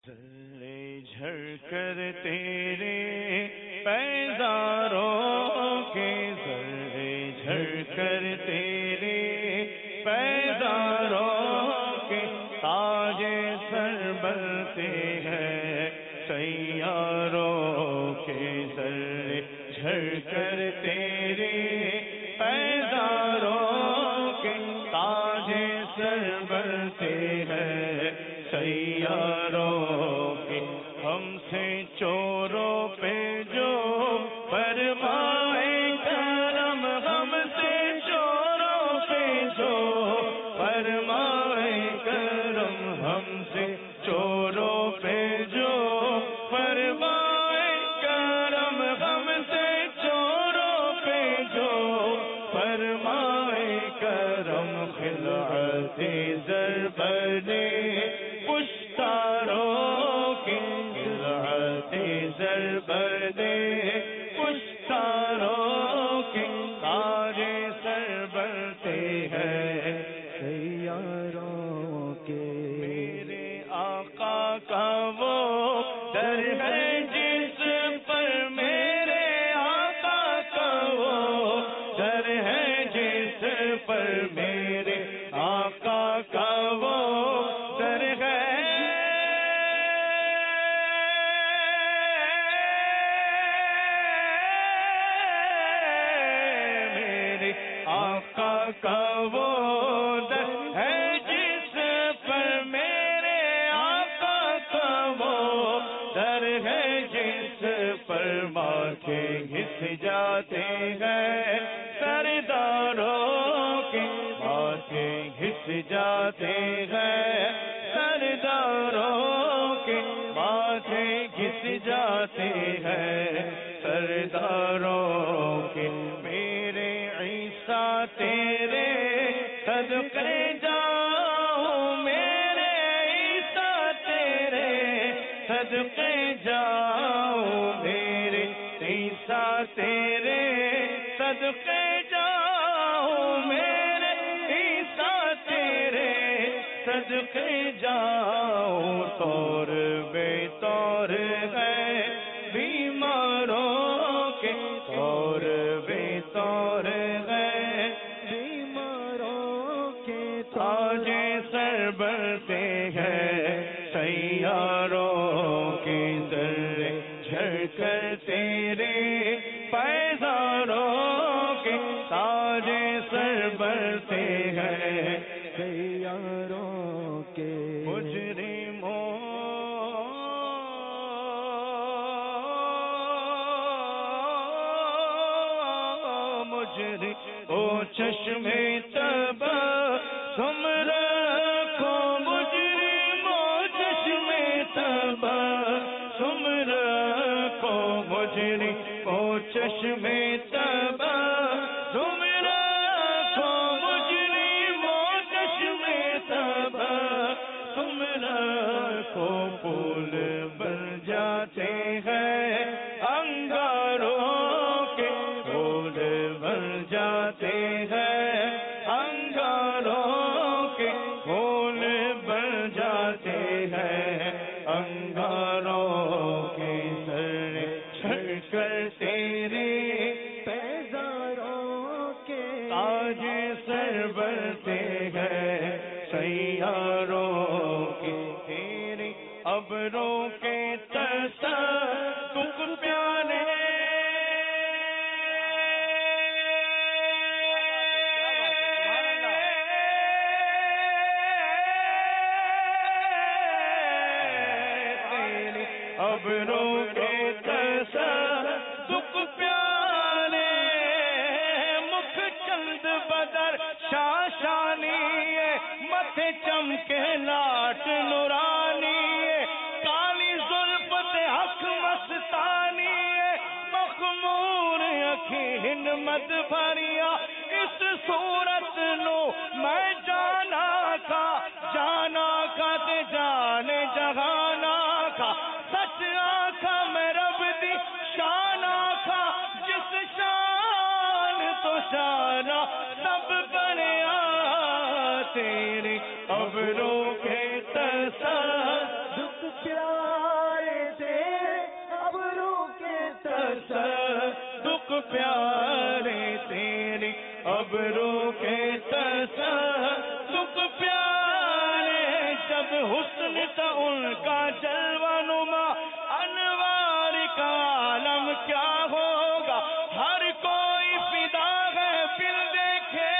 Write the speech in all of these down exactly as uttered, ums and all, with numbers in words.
ذرے جھڑ کر تیرے پیداروں کے، ذرے جھڑ کر تیرے پیداروں کے تاج سر بنتے ہیں سیاروں کے، ذرے جھڑ کر تیرے پیداروں کے تاج سر بنتے ہیں سیاروں کے، ہم سے چوروں پہ جو فرمائے کرم، ہم سے چوروں پہ جو فرمائے کرم، ہم سے چوروں پہ جو فرمائے کرم، ہم سے چوروں پہ جو فرمائے کرم، خلعت زر بنے پشتاروں کے، خلعت زر بنے پشتاروں کے تاج سر بنتے ہیں سیاروں کے، میرے آقا کا وہ در ہے جس پر، میرے آقا کا وہ در ہے جس پر، میرے آقا کا وہ در ہے آقا کا وہ در ہے جس پر، میرے آقا کا وہ در ہے جس پر، ماتھے گھس جاتے ہیں سرداروں کے، ماتھے گھس جاتے ہیں سرداروں کے، ماتھے گھس جاتے ہیں سرداروں کے، میرے عیسیٰ تیرے صدقے جاؤں، میرے عیسیٰ تیرے صدقے جاؤں، میرے عیسیٰ تیرے صدقے جاؤں، میرے عیسیٰ تیرے صدقے جاؤں، طور بے طور ہے بیماروں کے، طور بے طور ہے بیماروں کے تاج سر بنتے ہیں سیاروں کے، ذرے جھڑ کر تیرے پیداروں کے تاج سر بنتے ہیں سیاروں کے، مجرموں مجرم او چشمے تبسم رکھو، مجرم او چشمے تبسم رکھو، مجرم او چشمے تبسم رکھو، مجرم او چشمے تبسم رکھو، پھول بن جاتے ہیں انگاروں کے، پھول بن جاتے ہیں انگاروں کے، پھول بن جاتے ہیں انگاروں کے، سر چھڑ کر تیرے پیداروں کے تاج سر بنتے ہیں سیاروں کے، تیرے ابروں کے تصدق پیالے ابروں کے تصدق پیالے، مکھ چند بدر شاشانی، متھے چمکے لاٹ نورانی، کالی زلفت حق مستانی، مخمور اکھیں ہنمت بھریا، اس صورت نو میں جانا کا جانا کا تے جانے جہانا کا، سچ آکھا میں رب دی شان آکھا، جس شان تو شانہ سب بنیا تیری ابروں کے تصدق پیالے تصدق پیارے تیرے ابرو کے تصدق پیارے جب حسن تھا ان کا جلوہ نما انوار کا عالم کیا ہوگا ہر کوئی فدا ہے پھر دیکھے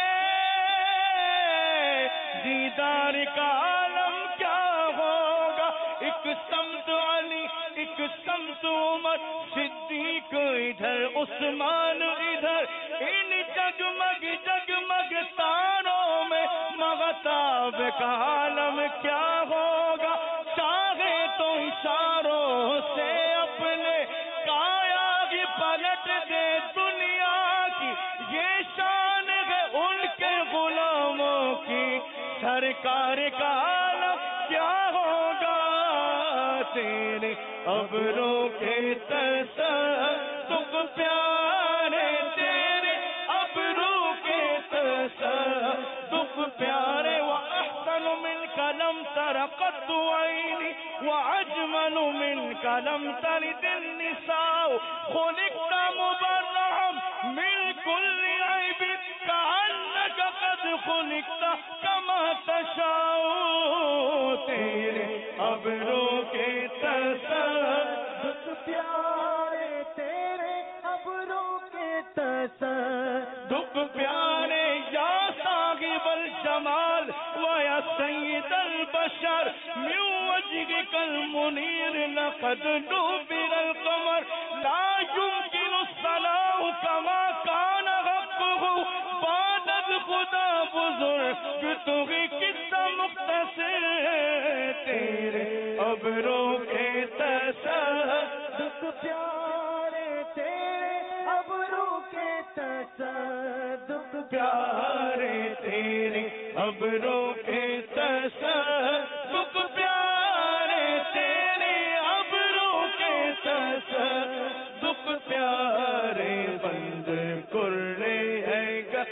دیدار کا عالم کیا ہوگا ایک سمت علی ایک سمت عمر صدیق ادھر عثمان ادھر ان جگمگ جگمگ تاروں میں مغتاب کا عالم کیا ہوگا چاہے تو اشاروں سے اپنے کایا بھی پلٹ دے دنیا کی یہ شان ہے ان کے غلاموں کی سرکار کا عالم کیا ہوگا تیرے ابروں کے تصدق پیارے تیرے ابروں کے تصدق پیارے وَأَحْسَنُ مِنْكَ لَمْ تَرَ قَطُّ عَيْنِي وَأَجْمَلُ مِنْكَ لَمْ تَلِدِ النِّسَاءُ خُلِقْتَ مُبَرَّأً مِنْ كُلِّ عَيْبٍ كَأَنَّكَ قَدْ خُلِقْتَ كَمَا تَشَاءُ تیرے ابروں کے تصدق پیارے تیرے ابروں کے تصدق پیارے یا صاحب الجمال ویا سید البشر من وجهك المنير لقد نور القمر لا يمكن الصلاح كما كان حقه بعد خدا بزرگ تو ہی قصہ مختصر تیرے ابروں کے تصدق پیارے تیرے ابروں کے تصدق پیارے تیرے ابروں کے تصدق پیارے تیرے ابروں کے تصدق پیارے بند کرے ہے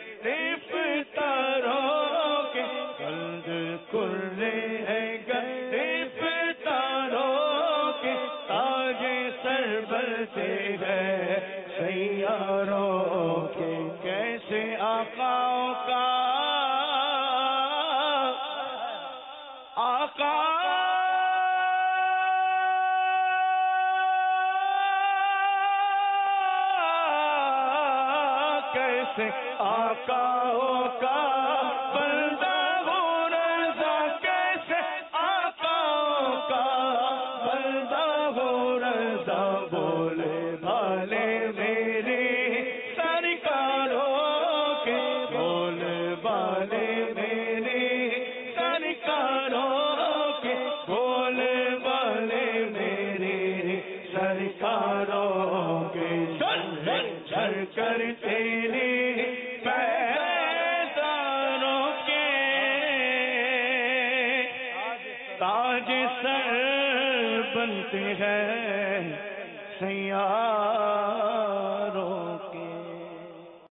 گرفتاروں کے بند کرے ہے گرفتاروں کے تاج سر بلتے ہے سیاروں کے کیسے آقاؤں کا آقا کیسے آقاؤں کا بندہ ہو رضا کیسے آقاؤں کا بندہ ہو رضا بولے بھالے میرے سرکاروں کے بولے بالے میرے سرکاروں کے بولے بالے میرے سرکاروں کے چل چل کر تیرے پیداروں کے تاج سر بنتے ہیں سیاہ